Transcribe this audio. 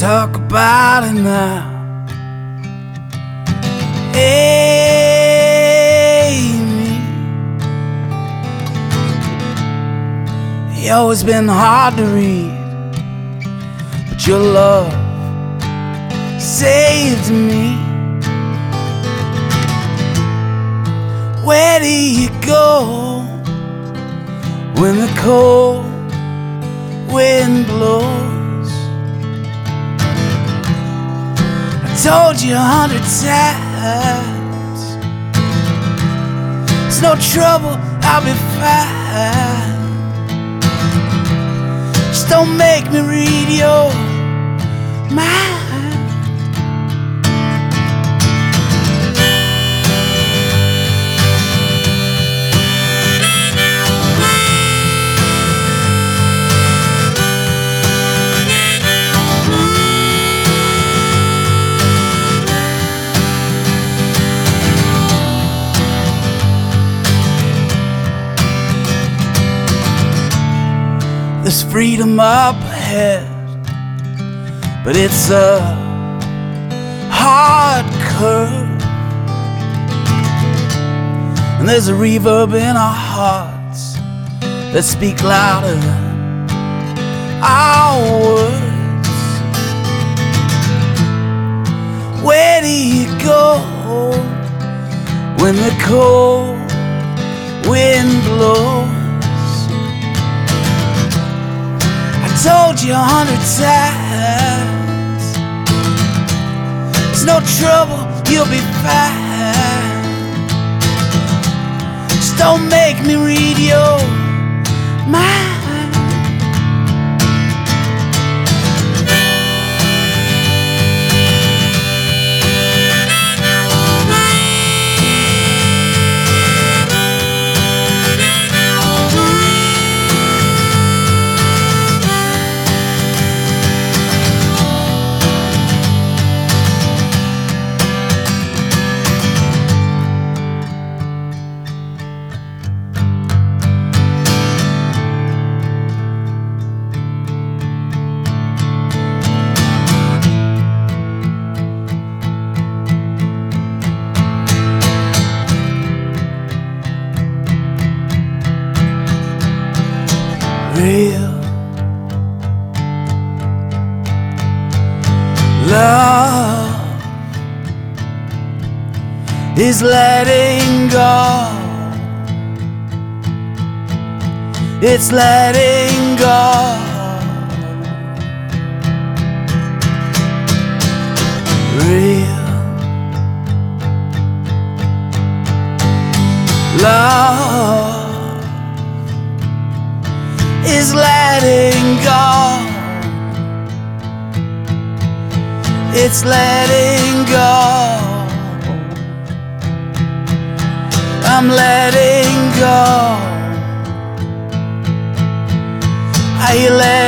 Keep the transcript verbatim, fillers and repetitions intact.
talk about it now. Amy, you've always been hard to read, but your love saved me. Where do you go when the cold wind blows? I told you a hundred times, it's no trouble, I'll be fine. Just don't make me read your mind. There's freedom up ahead, but it's a hard curve, and there's a reverb in our hearts that speak louder than our words. Where do you go when the cold wind blows? Told you a hundred times, it's no trouble, you'll be fine. Just don't make me read your mind. Real love is letting go. It's letting go. Real love is letting go. It's letting go. I'm letting go. Are you letting